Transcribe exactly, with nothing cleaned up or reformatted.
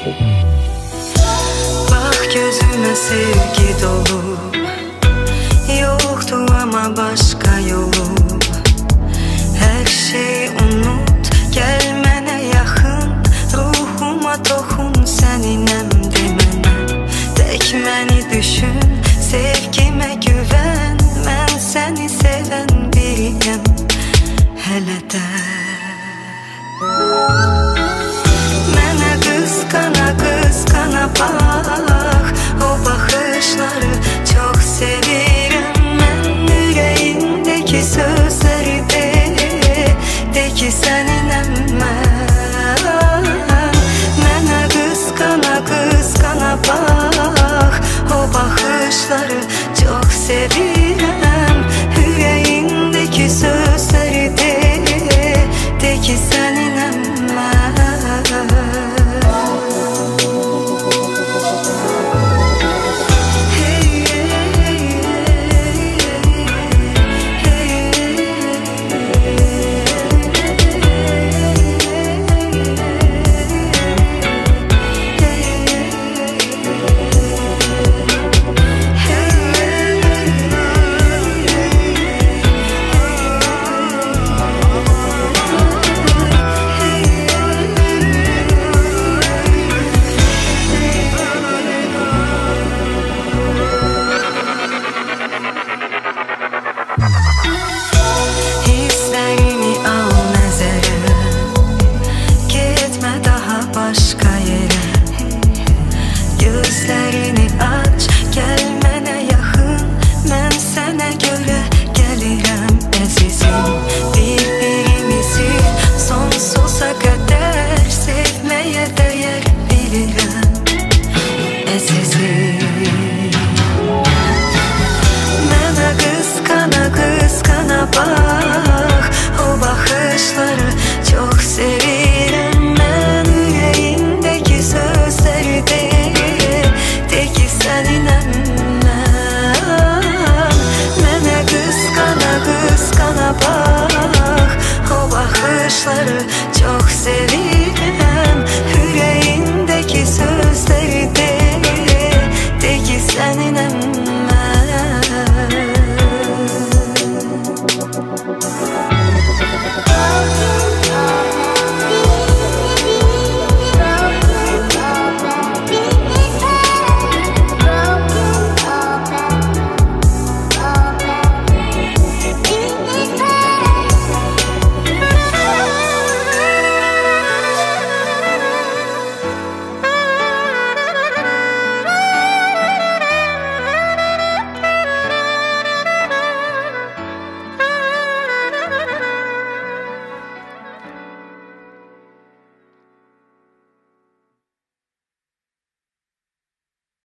Bak gözüme sevgi dolu, yoktu ama başka yolu. Her şeyi unut, gel mene yakın, ruhuma dokun, seninem demene. Tek beni düşün, sevgime güven, ben seni seven biriyim hele de. Mene kıskana kıskana bak, o bakışları çok sevirim. Ben yüreğindeki sözleri de, de ki seninem ben. Mene kıskana kıskana bak, o bakışları çok sevirim. Yüreğindeki sözleri de, de ki seninem ben. Hislerimi al nezere, gitme daha başka yere. Gözlerini aç, gel